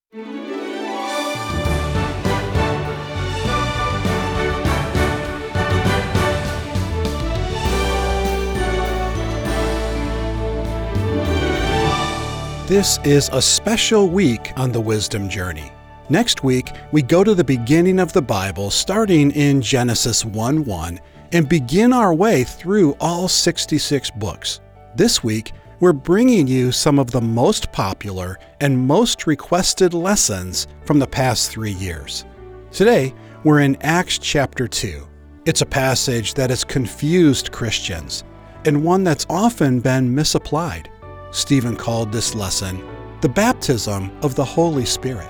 This is a special week on the Wisdom Journey. Next week, we go to the beginning of the Bible, starting in Genesis 1:1, and begin our way through all 66 books. This week, we're bringing you some of the most popular and most requested lessons from the past 3 years. Today, we're in Acts chapter 2. It's a passage that has confused Christians, and one that's often been misapplied. Stephen called this lesson, the baptism of the Holy Spirit.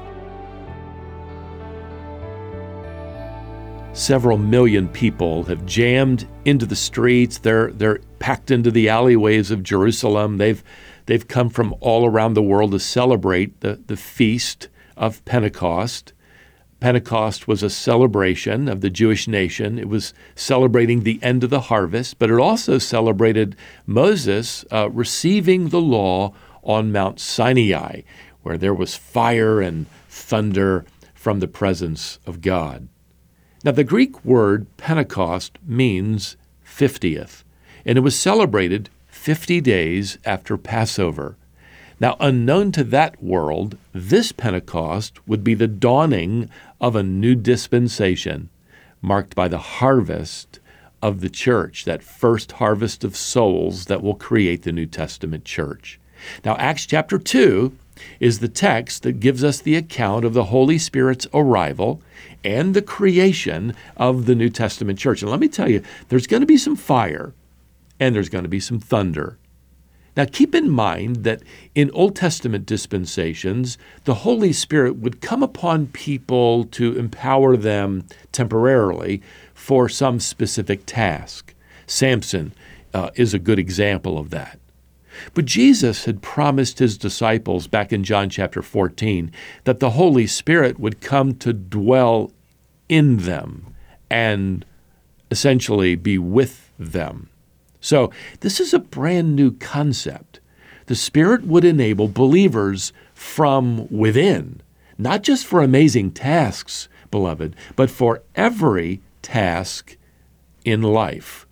Several million people have jammed into the streets. They're packed into the alleyways of Jerusalem. They've come from all around the world to celebrate the feast of Pentecost. Pentecost was a celebration of the Jewish nation. It was celebrating the end of the harvest, but it also celebrated Moses receiving the law on Mount Sinai, where there was fire and thunder from the presence of God. Now, the Greek word Pentecost means 50th, and it was celebrated 50 days after Passover. Now, unknown to that world, this Pentecost would be the dawning of a new dispensation marked by the harvest of the church, that first harvest of souls that will create the New Testament church. Now, Acts chapter 2 is the text that gives us the account of the Holy Spirit's arrival and the creation of the New Testament church. And let me tell you, there's going to be some fire and there's going to be some thunder. Now, keep in mind that in Old Testament dispensations, the Holy Spirit would come upon people to empower them temporarily for some specific task. Samson is a good example of that. But Jesus had promised his disciples back in John chapter 14 that the Holy Spirit would come to dwell in them and essentially be with them. So this is a brand new concept. The Spirit would enable believers from within, not just for amazing tasks, beloved, but for every task in life.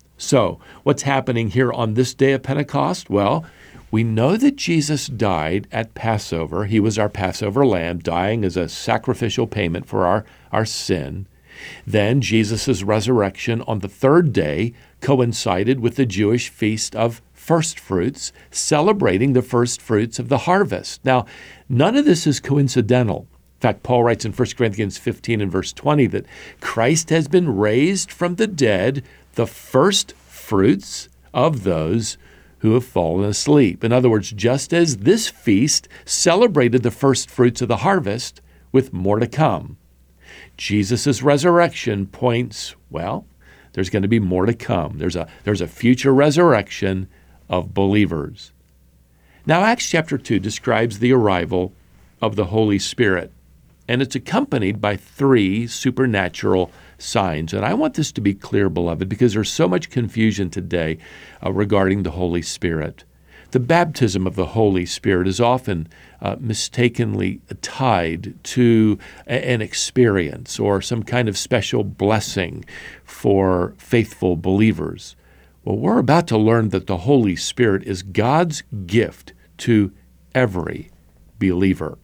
So what's happening here on this day of Pentecost? Well, we know that Jesus died at Passover. He was our Passover lamb, dying as a sacrificial payment for our sin. Then Jesus' resurrection on the third day coincided with the Jewish feast of first fruits, celebrating the first fruits of the harvest. Now, none of this is coincidental. In fact, Paul writes in 1 Corinthians 15 and verse 20 that Christ has been raised from the dead, the first fruits of those who have fallen asleep. In other words, just as this feast celebrated the first fruits of the harvest, with more to come, Jesus' resurrection points, well, there's going to be more to come. There's a future resurrection of believers. Now, Acts chapter 2 describes the arrival of the Holy Spirit, and it's accompanied by 3 supernatural signs. And I want this to be clear, beloved, because there's so much confusion today regarding the Holy Spirit. The baptism of the Holy Spirit is often mistakenly tied to an experience or some kind of special blessing for faithful believers. Well, we're about to learn that the Holy Spirit is God's gift to every believer.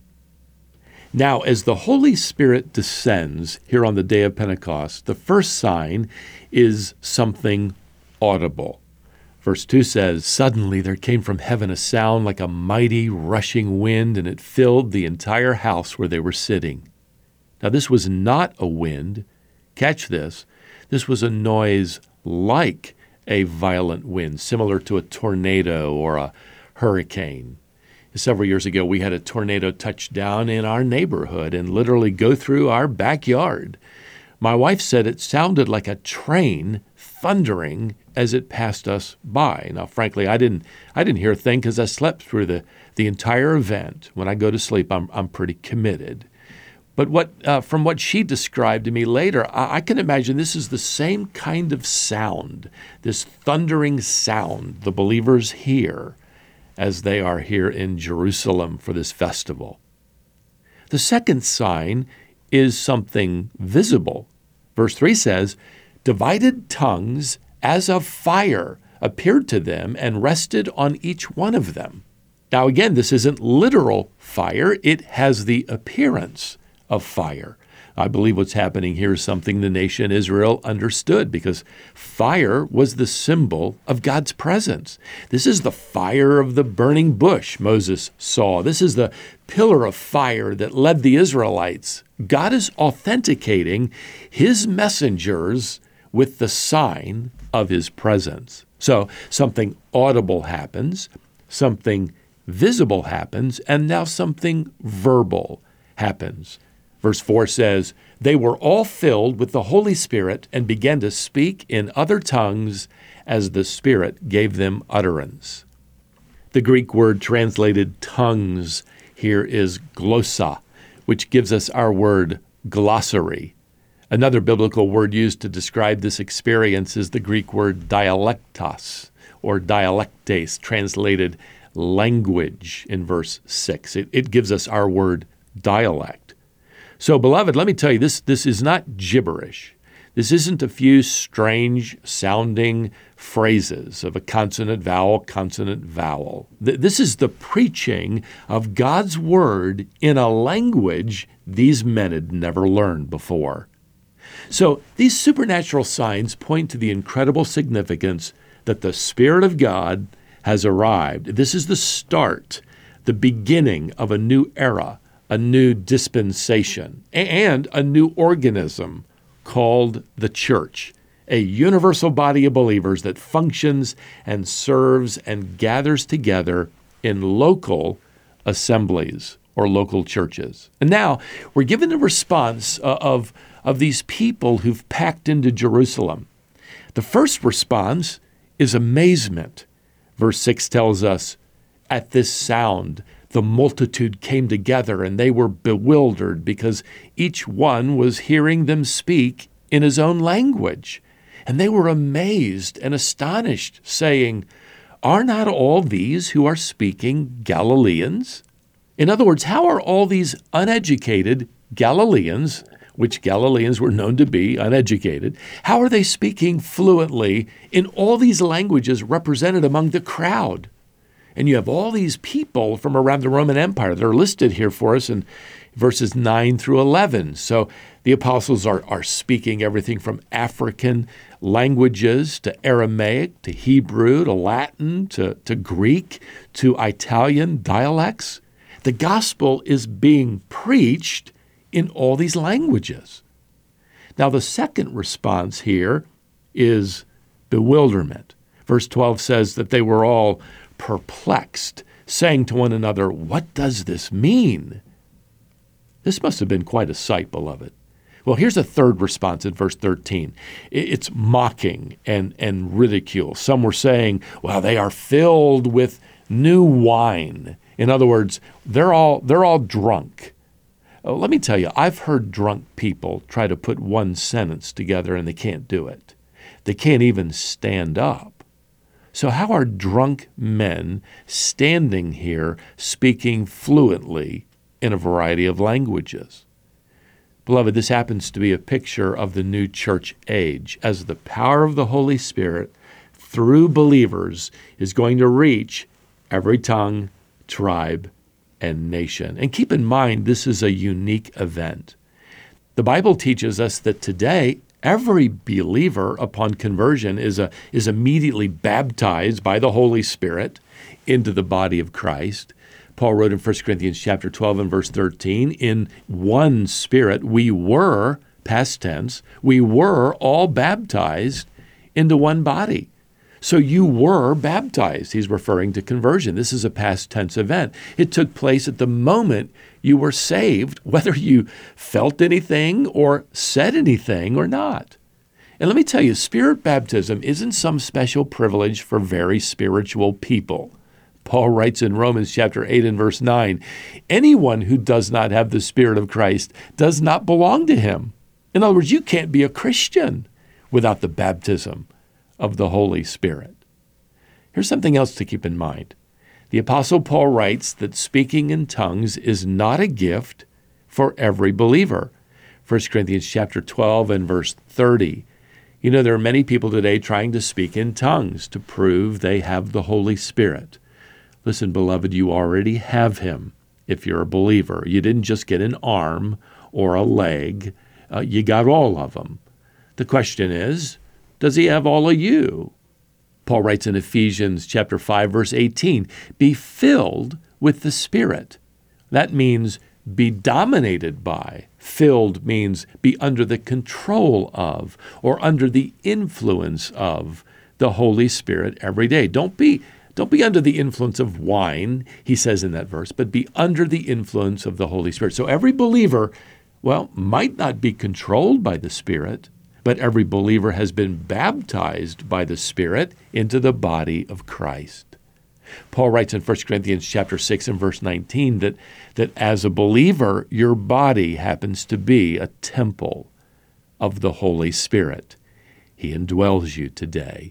Now, as the Holy Spirit descends here on the day of Pentecost, the first sign is something audible. Verse 2 says, "Suddenly there came from heaven a sound like a mighty rushing wind, and it filled the entire house where they were sitting." Now, this was not a wind. Catch this. This was a noise like a violent wind, similar to a tornado or a hurricane. Several years ago, we had a tornado touch down in our neighborhood and literally go through our backyard. My wife said it sounded like a train thundering as it passed us by. Now, frankly, I didn't hear a thing because I slept through the entire event. When I go to sleep, I'm pretty committed. But from what she described to me later, I can imagine this is the same kind of sound, this thundering sound the believers hear as they are here in Jerusalem for this festival. The second sign is something visible. Verse 3 says, divided tongues as of fire appeared to them and rested on each one of them. Now again, this isn't literal fire. It has the appearance of fire. I believe what's happening here is something the nation Israel understood, because fire was the symbol of God's presence. This is the fire of the burning bush Moses saw. This is the pillar of fire that led the Israelites. God is authenticating his messengers with the sign of his presence. So something audible happens, something visible happens, and now something verbal happens. Verse 4 says, they were all filled with the Holy Spirit and began to speak in other tongues as the Spirit gave them utterance. The Greek word translated tongues here is glossa, which gives us our word glossary. Another biblical word used to describe this experience is the Greek word dialectos, or dialectes, translated language in verse 6. It gives us our word dialect. So, beloved, let me tell you, this is not gibberish. This isn't a few strange-sounding phrases of a consonant, vowel. This is the preaching of God's word in a language these men had never learned before. So, these supernatural signs point to the incredible significance that the Spirit of God has arrived. This is the start, the beginning of a new era, a new dispensation, and a new organism called the church, a universal body of believers that functions and serves and gathers together in local assemblies or local churches. And now we're given a response of these people who've packed into Jerusalem. The first response is amazement. Verse 6 tells us, at this sound, the multitude came together and they were bewildered because each one was hearing them speak in his own language. And they were amazed and astonished, saying, are not all these who are speaking Galileans? In other words, how are all these uneducated Galileans, which Galileans were known to be uneducated, how are they speaking fluently in all these languages represented among the crowd? And you have all these people from around the Roman Empire that are listed here for us in verses 9 through 11. So the apostles are speaking everything from African languages to Aramaic to Hebrew to Latin to Greek to Italian dialects. The gospel is being preached in all these languages. Now, the second response here is bewilderment. Verse 12 says that they were all perplexed, saying to one another, what does this mean? This must have been quite a sight, beloved. Well, here's a third response in verse 13. It's mocking and ridicule. Some were saying, well, they are filled with new wine. In other words, they're all drunk. Let me tell you, I've heard drunk people try to put one sentence together and they can't do it. They can't even stand up. So how are drunk men standing here speaking fluently in a variety of languages? Beloved, this happens to be a picture of the new church age, as the power of the Holy Spirit through believers is going to reach every tongue, tribe, and nation. And keep in mind, this is a unique event. The Bible teaches us that today, every believer upon conversion is immediately baptized by the Holy Spirit into the body of Christ. Paul wrote in 1 Corinthians chapter 12 and verse 13, in one Spirit we were, past tense, we were all baptized into one body. So you were baptized. He's referring to conversion. This is a past tense event. It took place at the moment you were saved, whether you felt anything or said anything or not. And let me tell you, spirit baptism isn't some special privilege for very spiritual people. Paul writes in Romans chapter 8 and verse 9, anyone who does not have the Spirit of Christ does not belong to him. In other words, you can't be a Christian without the baptism of the Holy Spirit. Here's something else to keep in mind. The Apostle Paul writes that speaking in tongues is not a gift, for every believer. 1 Corinthians chapter 12 and verse 30. You know, there are many people today trying to speak in tongues to prove they have the Holy Spirit. Listen, beloved, you already have him if you're a believer. You didn't just get an arm or a leg. You got all of them. The question is, does he have all of you? Paul writes in Ephesians chapter 5, verse 18, be filled with the Spirit. That means be dominated by. Filled means be under the control of or under the influence of the Holy Spirit every day. Don't be under the influence of wine, he says in that verse, but be under the influence of the Holy Spirit. So every believer, might not be controlled by the Spirit, but every believer has been baptized by the Spirit into the body of Christ. Paul writes in 1 Corinthians chapter 6 and verse 19 that as a believer, your body happens to be a temple of the Holy Spirit. He indwells you today.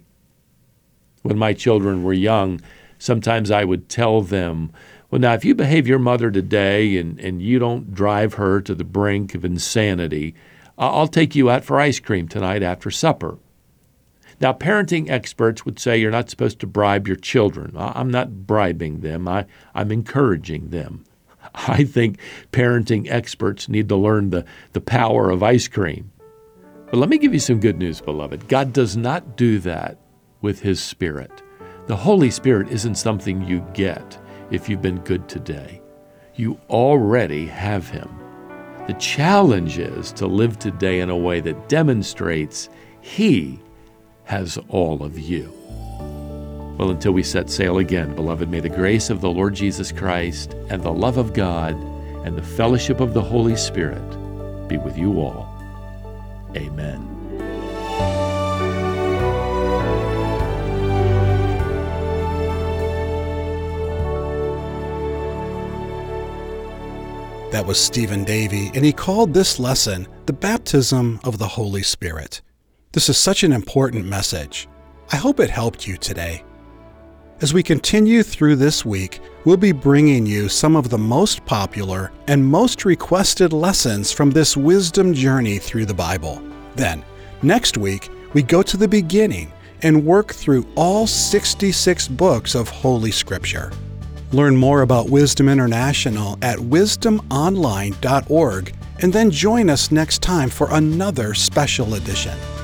When my children were young, sometimes I would tell them, well, now, if you behave your mother today and you don't drive her to the brink of insanity, I'll take you out for ice cream tonight after supper. Now, parenting experts would say you're not supposed to bribe your children. I'm not bribing them. I'm encouraging them. I think parenting experts need to learn the power of ice cream. But let me give you some good news, beloved. God does not do that with his Spirit. The Holy Spirit isn't something you get if you've been good today. You already have him. The challenge is to live today in a way that demonstrates he has all of you. Well, until we set sail again, beloved, may the grace of the Lord Jesus Christ and the love of God and the fellowship of the Holy Spirit be with you all. Amen. That was Stephen Davey, and he called this lesson the baptism of the Holy Spirit. This is such an important message. I hope it helped you today. As we continue through this week, we'll be bringing you some of the most popular and most requested lessons from this wisdom journey through the Bible. Then, next week, we go to the beginning and work through all 66 books of Holy Scripture. Learn more about Wisdom International at wisdomonline.org, and then join us next time for another special edition.